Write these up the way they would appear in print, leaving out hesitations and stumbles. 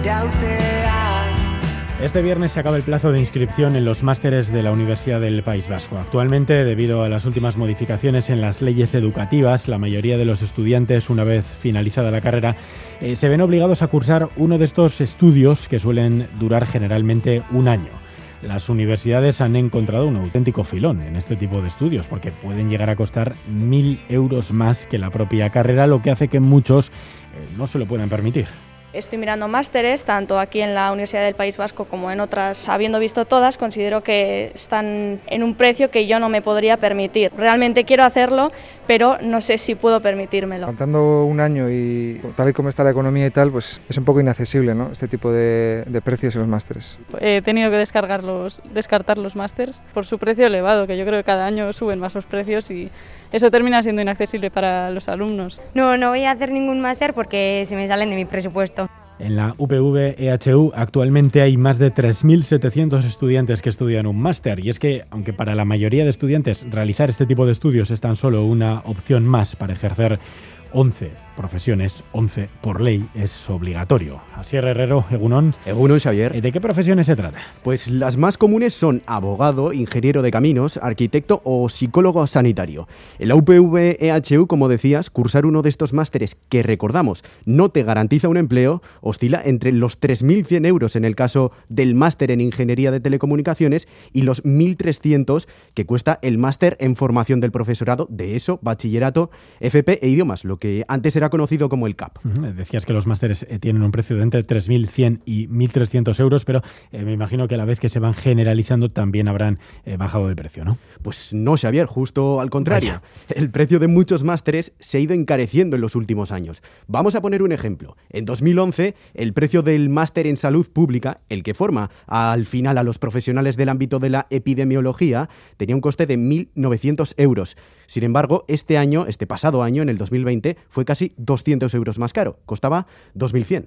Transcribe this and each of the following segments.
Este viernes se acaba el plazo de inscripción en los másteres de la Universidad del País Vasco. Actualmente, debido a las últimas modificaciones en las leyes educativas, la mayoría de los estudiantes, una vez finalizada la carrera, se ven obligados a cursar uno de estos estudios que suelen durar generalmente un año. Las universidades han encontrado un auténtico filón en este tipo de estudios porque pueden llegar a costar 1.000 euros más que la propia carrera, lo que hace que muchos no se lo puedan permitir. Estoy mirando másteres, tanto aquí en la Universidad del País Vasco como en otras. Habiendo visto todas, considero que están en un precio que yo no me podría permitir. Realmente quiero hacerlo, pero no sé si puedo permitírmelo. Contando un año y tal y como está la economía y tal, pues es un poco inaccesible, ¿no?, este tipo de precios en los másteres. He tenido que descartar los másteres por su precio elevado, que yo creo que cada año suben más los precios y eso termina siendo inaccesible para los alumnos. No voy a hacer ningún máster porque se me salen de mi presupuesto. En la UPV-EHU actualmente hay más de 3.700 estudiantes que estudian un máster, y es que, aunque para la mayoría de estudiantes realizar este tipo de estudios es tan solo una opción más para ejercer 11 profesiones, 11 por ley, es obligatorio. Asier Herrero, Egunon. Egunon, Xavier. ¿De qué profesiones se trata? Pues las más comunes son abogado, ingeniero de caminos, arquitecto o psicólogo sanitario. En la UPV-EHU, como decías, cursar uno de estos másteres que, recordamos, no te garantiza un empleo, oscila entre los 3.100 euros en el caso del máster en ingeniería de telecomunicaciones y los 1.300 que cuesta el máster en formación del profesorado de ESO, bachillerato, FP e idiomas, lo que antes era conocido como el CAP. Decías que los másteres tienen un precio de entre 3.100 y 1.300 euros, pero me imagino que a la vez que se van generalizando también habrán bajado de precio, ¿no? Pues no, Xavier, justo al contrario. Vaya. El precio de muchos másteres se ha ido encareciendo en los últimos años. Vamos a poner un ejemplo. En 2011, el precio del máster en salud pública, el que forma al final a los profesionales del ámbito de la epidemiología, tenía un coste de 1.900 euros. Sin embargo, este pasado año, en el 2020, fue casi 200 euros más caro. Costaba 2.100.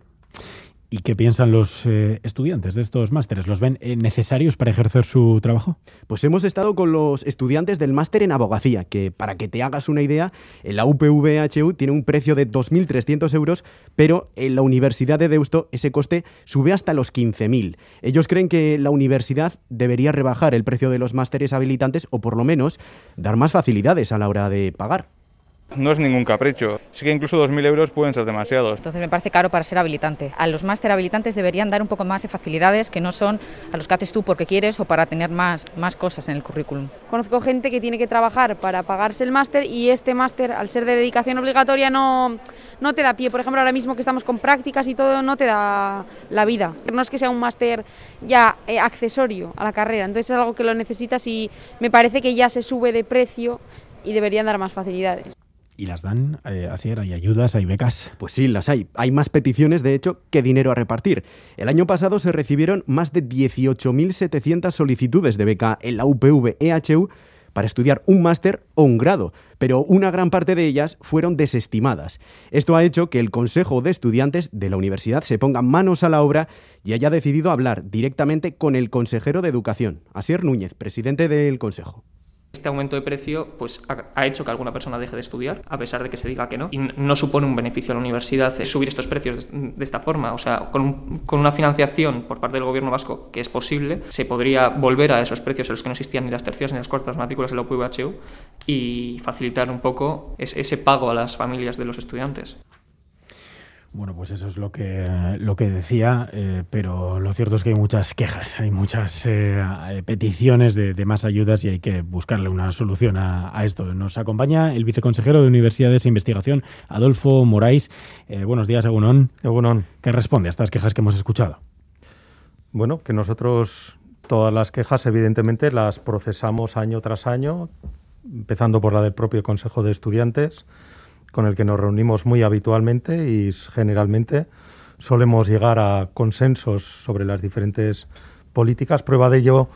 ¿Y qué piensan los estudiantes de estos másteres? ¿Los ven necesarios para ejercer su trabajo? Pues hemos estado con los estudiantes del máster en abogacía, que, para que te hagas una idea, en la UPV-EHU tiene un precio de 2.300 euros, pero en la Universidad de Deusto ese coste sube hasta los 15.000. Ellos creen que la universidad debería rebajar el precio de los másteres habilitantes o, por lo menos, dar más facilidades a la hora de pagar. No es ningún capricho, sí que incluso 2.000 euros pueden ser demasiados. Entonces me parece caro para ser habilitante. A los máster habilitantes deberían dar un poco más de facilidades que no son a los que haces tú porque quieres o para tener más cosas en el currículum. Conozco gente que tiene que trabajar para pagarse el máster y este máster, al ser de dedicación obligatoria, no te da pie. Por ejemplo, ahora mismo que estamos con prácticas y todo, no te da la vida. No es que sea un máster ya accesorio a la carrera, entonces es algo que lo necesitas y me parece que ya se sube de precio y deberían dar más facilidades. ¿Y las dan? Asier, ¿hay ayudas, hay becas? Pues sí, las hay. Hay más peticiones, de hecho, que dinero a repartir. El año pasado se recibieron más de 18.700 solicitudes de beca en la UPV-EHU para estudiar un máster o un grado, pero una gran parte de ellas fueron desestimadas. Esto ha hecho que el Consejo de Estudiantes de la universidad se ponga manos a la obra y haya decidido hablar directamente con el consejero de Educación, Asier Núñez, presidente del Consejo. Este aumento de precio pues, ha hecho que alguna persona deje de estudiar, a pesar de que se diga que no. Y no supone un beneficio a la universidad subir estos precios de esta forma. O sea, con una financiación por parte del gobierno vasco que es posible, se podría volver a esos precios en los que no existían ni las terciaras ni las cuartas matrículas de la UPV-EHU y facilitar un poco ese pago a las familias de los estudiantes. Bueno, pues eso es lo que decía, pero lo cierto es que hay muchas quejas, hay muchas peticiones de más ayudas y hay que buscarle una solución a esto. Nos acompaña el viceconsejero de Universidades e Investigación, Adolfo Morais. Buenos días, Egunon. Egunon. ¿Qué responde a estas quejas que hemos escuchado? Bueno, que nosotros todas las quejas evidentemente las procesamos año tras año, empezando por la del propio Consejo de Estudiantes, con el que nos reunimos muy habitualmente y generalmente solemos llegar a consensos sobre las diferentes políticas. Prueba de ello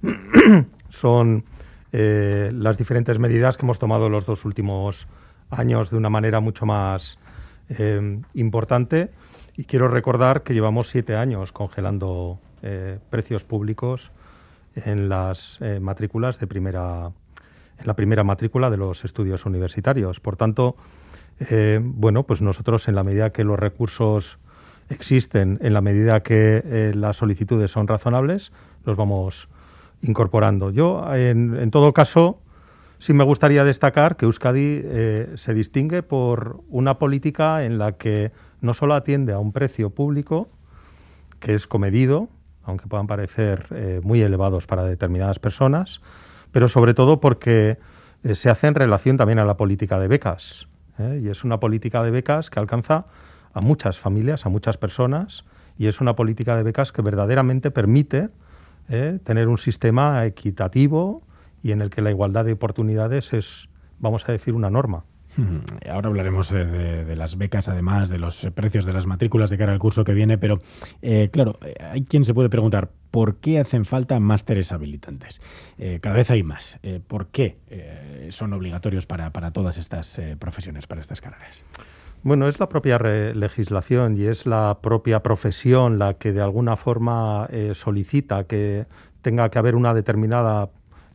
son las diferentes medidas que hemos tomado los 2 últimos años de una manera mucho más importante. Y quiero recordar que llevamos 7 años congelando precios públicos en las matrículas en la primera matrícula de los estudios universitarios. Por tanto, bueno, pues nosotros en la medida que los recursos existen en la medida que las solicitudes son razonables, los vamos incorporando. Yo, en todo caso, sí me gustaría destacar que Euskadi se distingue por una política en la que no solo atiende a un precio público, que es comedido, aunque puedan parecer muy elevados para determinadas personas, pero sobre todo porque se hace en relación también a la política de becas. Y es una política de becas que alcanza a muchas familias, a muchas personas, y es una política de becas que verdaderamente permite tener un sistema equitativo y en el que la igualdad de oportunidades es, vamos a decir, una norma. Ahora hablaremos de las becas, además de los precios de las matrículas de cara al curso que viene, pero claro, hay quien se puede preguntar ¿por qué hacen falta másteres habilitantes? Cada vez hay más. ¿Por qué son obligatorios para todas estas profesiones, para estas carreras? Bueno, es la propia legislación y es la propia profesión la que de alguna forma solicita que tenga que haber una determinada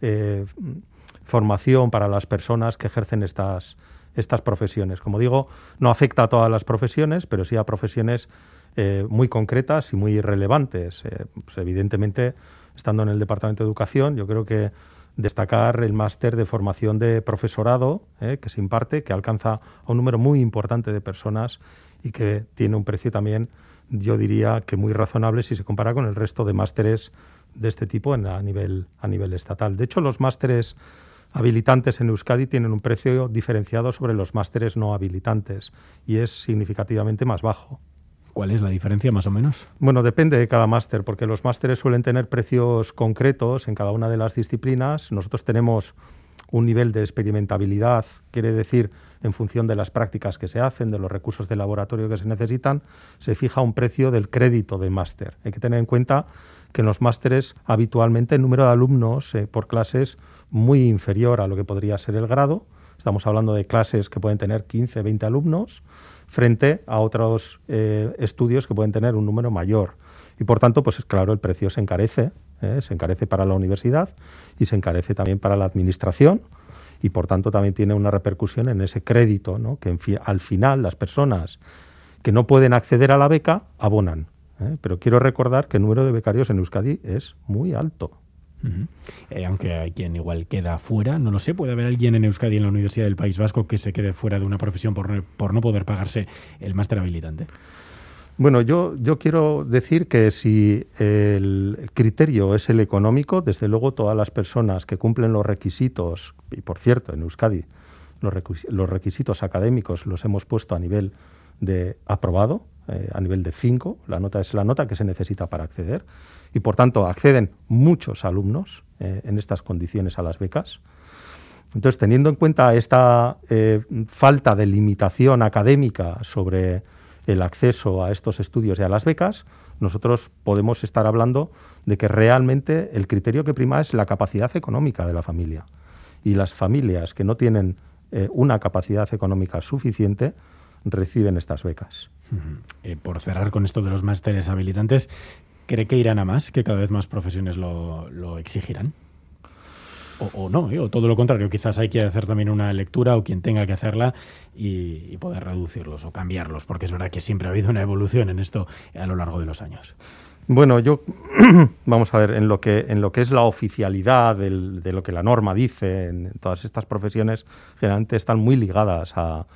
formación para las personas que ejercen estas profesiones. Como digo, no afecta a todas las profesiones, pero sí a profesiones muy concretas y muy relevantes. Pues evidentemente, estando en el Departamento de Educación, yo creo que destacar el máster de formación de profesorado que se imparte, que alcanza a un número muy importante de personas y que tiene un precio también, yo diría, que muy razonable si se compara con el resto de másteres de este tipo a nivel estatal. De hecho, los másteres habilitantes en Euskadi tienen un precio diferenciado sobre los másteres no habilitantes y es significativamente más bajo. ¿Cuál es la diferencia, más o menos? Bueno, depende de cada máster, porque los másteres suelen tener precios concretos en cada una de las disciplinas. Nosotros tenemos un nivel de experimentabilidad, quiere decir, en función de las prácticas que se hacen, de los recursos de laboratorio que se necesitan, se fija un precio del crédito de máster. Hay que tener en cuenta que en los másteres habitualmente el número de alumnos por clase es muy inferior a lo que podría ser el grado. Estamos hablando de clases que pueden tener 15, 20 alumnos, frente a otros estudios que pueden tener un número mayor. Y por tanto, pues claro, el precio se encarece para la universidad y se encarece también para la administración y por tanto también tiene una repercusión en ese crédito, ¿no? Que al final las personas que no pueden acceder a la beca abonan. Pero quiero recordar que el número de becarios en Euskadi es muy alto. Aunque hay quien igual queda fuera, no lo sé, ¿puede haber alguien en Euskadi, en la Universidad del País Vasco, que se quede fuera de una profesión por no poder pagarse el máster habilitante? Bueno, yo quiero decir que si el criterio es el económico, desde luego todas las personas que cumplen los requisitos, y por cierto, en Euskadi los requisitos académicos los hemos puesto a nivel de aprobado, a nivel de 5, la nota es la nota que se necesita para acceder, y por tanto acceden muchos alumnos en estas condiciones a las becas. Entonces, teniendo en cuenta esta falta de limitación académica sobre el acceso a estos estudios y a las becas, nosotros podemos estar hablando de que realmente el criterio que prima es la capacidad económica de la familia. Y las familias que no tienen una capacidad económica suficiente reciben estas becas. Por cerrar con esto de los másteres habilitantes, ¿cree que irán a más, que cada vez más profesiones lo exigirán? O no, o todo lo contrario, quizás hay que hacer también una lectura o quien tenga que hacerla y poder reducirlos o cambiarlos, porque es verdad que siempre ha habido una evolución en esto a lo largo de los años. Bueno, vamos a ver, en lo que es la oficialidad de lo que la norma dice, en todas estas profesiones generalmente están muy ligadas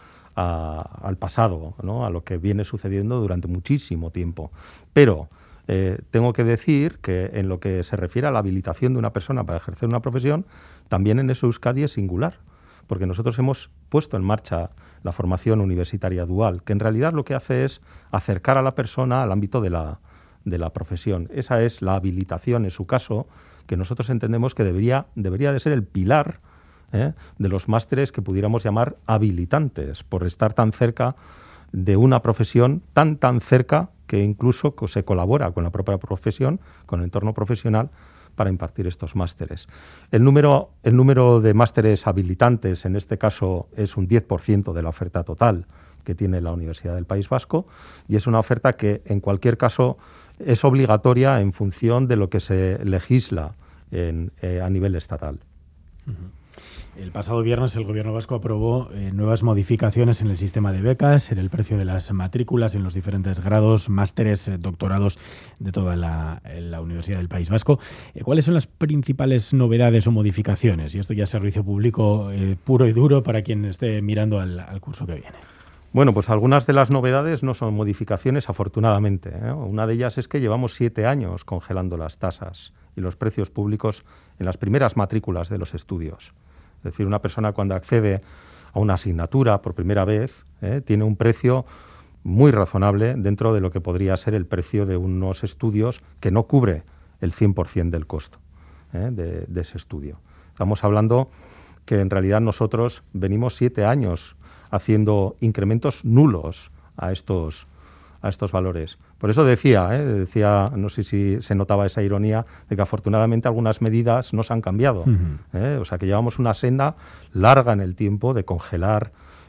al pasado, ¿no? A lo que viene sucediendo durante muchísimo tiempo. Pero tengo que decir que en lo que se refiere a la habilitación de una persona para ejercer una profesión, también en eso Euskadi es singular, porque nosotros hemos puesto en marcha la formación universitaria dual, que en realidad lo que hace es acercar a la persona al ámbito de la profesión. Esa es la habilitación, en su caso, que nosotros entendemos que debería de ser el pilar de los másteres que pudiéramos llamar habilitantes, por estar tan cerca de una profesión, tan cerca que incluso se colabora con la propia profesión, con el entorno profesional, para impartir estos másteres. El número de másteres habilitantes, en este caso, es un 10% de la oferta total que tiene la Universidad del País Vasco, y es una oferta que, en cualquier caso, es obligatoria en función de lo que se legisla a nivel estatal. El pasado viernes el Gobierno vasco aprobó nuevas modificaciones en el sistema de becas, en el precio de las matrículas, en los diferentes grados, másteres, doctorados de toda la Universidad del País Vasco. ¿Cuáles son las principales novedades o modificaciones? Y esto ya es servicio público puro y duro para quien esté mirando al curso que viene. Bueno, pues algunas de las novedades no son modificaciones, afortunadamente, ¿eh? Una de ellas es que llevamos 7 años congelando las tasas y los precios públicos en las primeras matrículas de los estudios. Es decir, una persona cuando accede a una asignatura por primera vez tiene un precio muy razonable dentro de lo que podría ser el precio de unos estudios que no cubre el 100% del costo de ese estudio. Estamos hablando que en realidad nosotros venimos 7 años haciendo incrementos nulos a estos valores. Por eso decía, no sé si se notaba esa ironía, de que afortunadamente algunas medidas no se han cambiado. O sea que llevamos una senda larga en el tiempo de congelar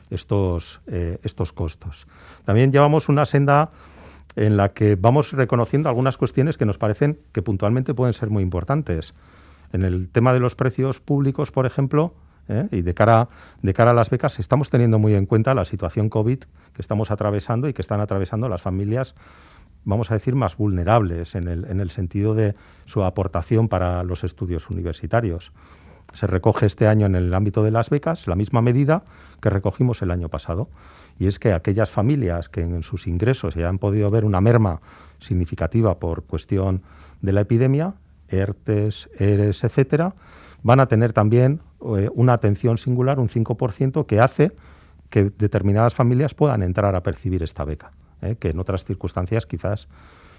estos costos. También llevamos una senda en la que vamos reconociendo algunas cuestiones que nos parecen que puntualmente pueden ser muy importantes. En el tema de los precios públicos, por ejemplo, y de cara a las becas, estamos teniendo muy en cuenta la situación COVID que estamos atravesando y que están atravesando las familias, vamos a decir, más vulnerables en el sentido de su aportación para los estudios universitarios. Se recoge este año en el ámbito de las becas la misma medida que recogimos el año pasado, y es que aquellas familias que en sus ingresos ya han podido ver una merma significativa por cuestión de la epidemia, ERTES, ERES, etcétera, van a tener también una atención singular, un 5%, que hace que determinadas familias puedan entrar a percibir esta beca, que en otras circunstancias quizás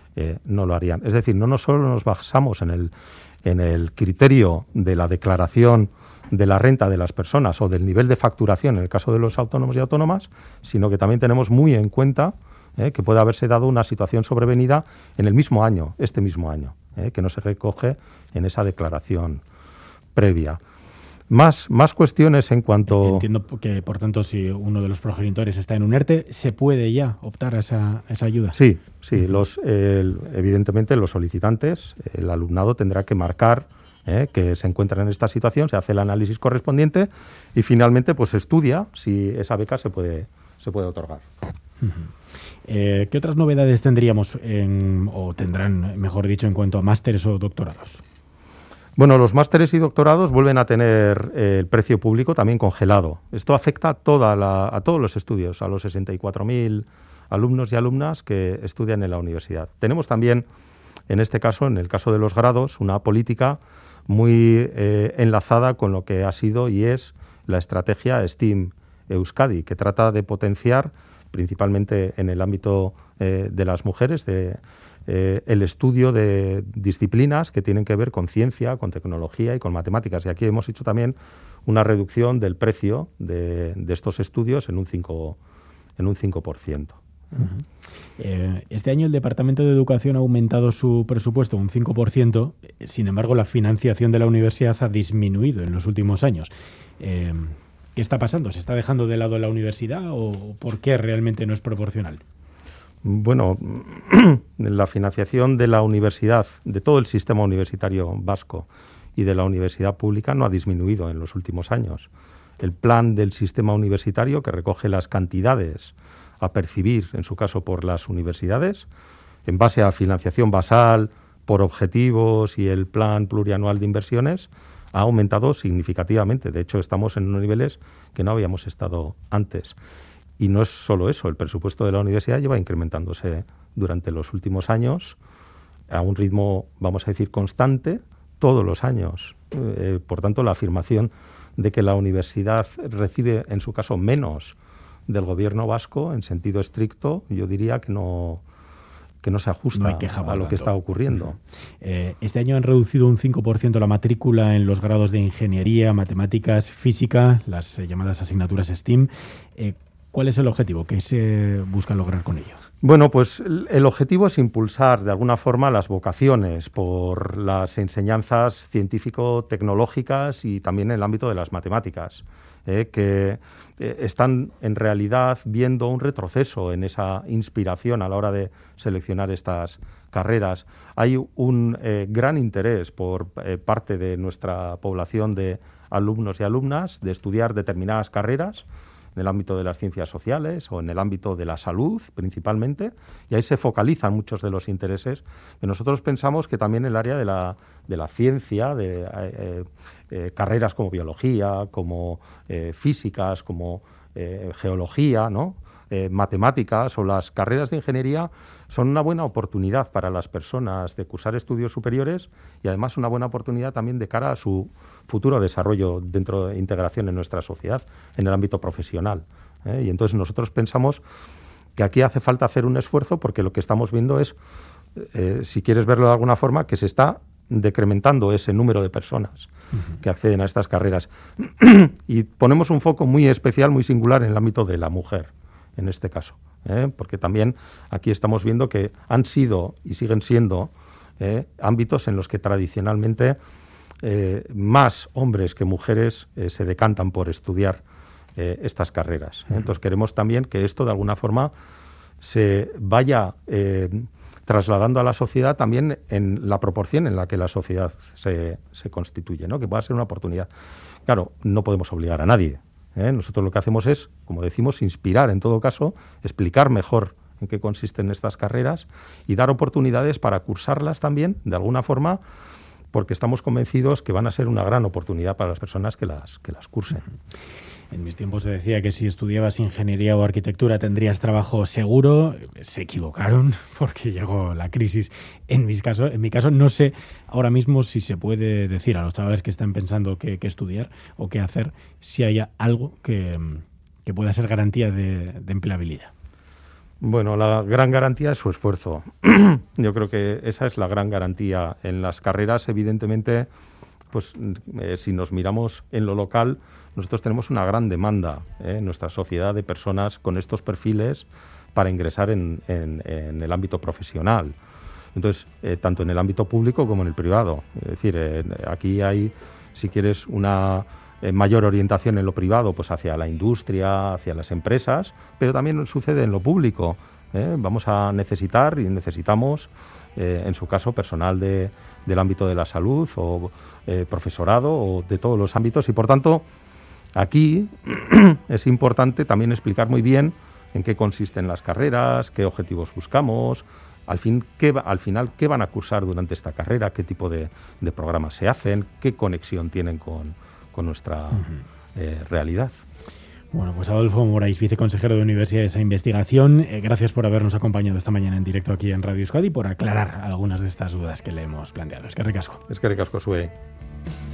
no lo harían. Es decir, no solo nos basamos en el criterio de la declaración de la renta de las personas o del nivel de facturación en el caso de los autónomos y autónomas, sino que también tenemos muy en cuenta que puede haberse dado una situación sobrevenida en el mismo año, este mismo año, que no se recoge en esa declaración previa. Más cuestiones en cuanto... Entiendo que, por tanto, si uno de los progenitores está en un ERTE, ¿se puede ya optar a esa ayuda? Sí. Evidentemente los solicitantes, el alumnado tendrá que marcar que se encuentran en esta situación, se hace el análisis correspondiente y finalmente pues se estudia si esa beca se puede otorgar. ¿Qué otras novedades tendríamos o tendrán, mejor dicho, en cuanto a másteres o doctorados? Bueno, los másteres y doctorados vuelven a tener el precio público también congelado. Esto afecta a todos los estudios, a los 64.000 alumnos y alumnas que estudian en la universidad. Tenemos también, en este caso, en el caso de los grados, una política muy enlazada con lo que ha sido y es la estrategia STEAM Euskadi, que trata de potenciar, principalmente en el ámbito de las mujeres, el estudio de disciplinas que tienen que ver con ciencia, con tecnología y con matemáticas. Y aquí hemos hecho también una reducción del precio de estos estudios en un 5%. Este año el Departamento de Educación ha aumentado su presupuesto un 5%, sin embargo la financiación de la universidad ha disminuido en los últimos años. ¿Qué está pasando? ¿Se está dejando de lado la universidad o por qué realmente no es proporcional? Bueno, la financiación de la universidad, de todo el sistema universitario vasco y de la universidad pública no ha disminuido en los últimos años. El plan del sistema universitario, que recoge las cantidades a percibir, en su caso, por las universidades, en base a financiación basal, por objetivos y el plan plurianual de inversiones, ha aumentado significativamente. De hecho, estamos en unos niveles que no habíamos estado antes. Y no es solo eso, el presupuesto de la universidad lleva incrementándose durante los últimos años a un ritmo, vamos a decir, constante, todos los años. Por tanto, la afirmación de que la universidad recibe, en su caso, menos del gobierno vasco, en sentido estricto, yo diría que no se ajusta a lo que está ocurriendo. Este año han reducido un 5% la matrícula en los grados de ingeniería, matemáticas, física, las llamadas asignaturas STEAM. ¿Cuál es el objetivo? ¿Qué se busca lograr con ello? Bueno, pues el objetivo es impulsar de alguna forma las vocaciones por las enseñanzas científico-tecnológicas y también en el ámbito de las matemáticas, que están en realidad viendo un retroceso en esa inspiración a la hora de seleccionar estas carreras. Hay un gran interés por parte de nuestra población de alumnos y alumnas de estudiar determinadas carreras en el ámbito de las ciencias sociales o en el ámbito de la salud principalmente, y ahí se focalizan muchos de los intereses. Y nosotros pensamos que también el área de la ciencia, de carreras como biología, como físicas, como geología, ¿no? Matemáticas o las carreras de ingeniería son una buena oportunidad para las personas de cursar estudios superiores y además una buena oportunidad también de cara a su futuro desarrollo dentro de integración en nuestra sociedad, en el ámbito profesional. Y entonces nosotros pensamos que aquí hace falta hacer un esfuerzo porque lo que estamos viendo es, si quieres verlo de alguna forma, que se está decrementando ese número de personas que acceden a estas carreras. Y ponemos un foco muy especial, muy singular en el ámbito de la mujer, en este caso, porque también aquí estamos viendo que han sido y siguen siendo ámbitos en los que tradicionalmente más hombres que mujeres se decantan por estudiar estas carreras. Entonces queremos también que esto de alguna forma se vaya trasladando a la sociedad también en la proporción en la que la sociedad se constituye, ¿no? Que pueda ser una oportunidad. Claro, no podemos obligar a nadie. Nosotros lo que hacemos es, como decimos, inspirar, en todo caso, explicar mejor en qué consisten estas carreras y dar oportunidades para cursarlas también, de alguna forma, porque estamos convencidos que van a ser una gran oportunidad para las personas que las cursen. En mis tiempos se decía que si estudiabas ingeniería o arquitectura tendrías trabajo seguro. Se equivocaron porque llegó la crisis. En mi caso, no sé ahora mismo si se puede decir a los chavales que están pensando qué estudiar o qué hacer, si haya algo que pueda ser garantía de empleabilidad. Bueno, la gran garantía es su esfuerzo. Yo creo que esa es la gran garantía. En las carreras, evidentemente, pues si nos miramos en lo local, nosotros tenemos una gran demanda en nuestra sociedad de personas con estos perfiles para ingresar en el ámbito profesional. Entonces, tanto en el ámbito público como en el privado. Es decir, aquí hay, si quieres, una mayor orientación en lo privado, pues hacia la industria, hacia las empresas, pero también sucede en lo público. Vamos a necesitar y necesitamos, en su caso, personal del ámbito de la salud o profesorado o de todos los ámbitos y, por tanto, aquí es importante también explicar muy bien en qué consisten las carreras, qué objetivos buscamos, al final qué van a cursar durante esta carrera, qué tipo de programas se hacen, qué conexión tienen con nuestra realidad. Bueno, pues Adolfo Morais, viceconsejero de Universidades e Investigación, gracias por habernos acompañado esta mañana en directo aquí en Radio Euskadi y por aclarar algunas de estas dudas que le hemos planteado. Eskerrik asko. Eskerrik asko zuei.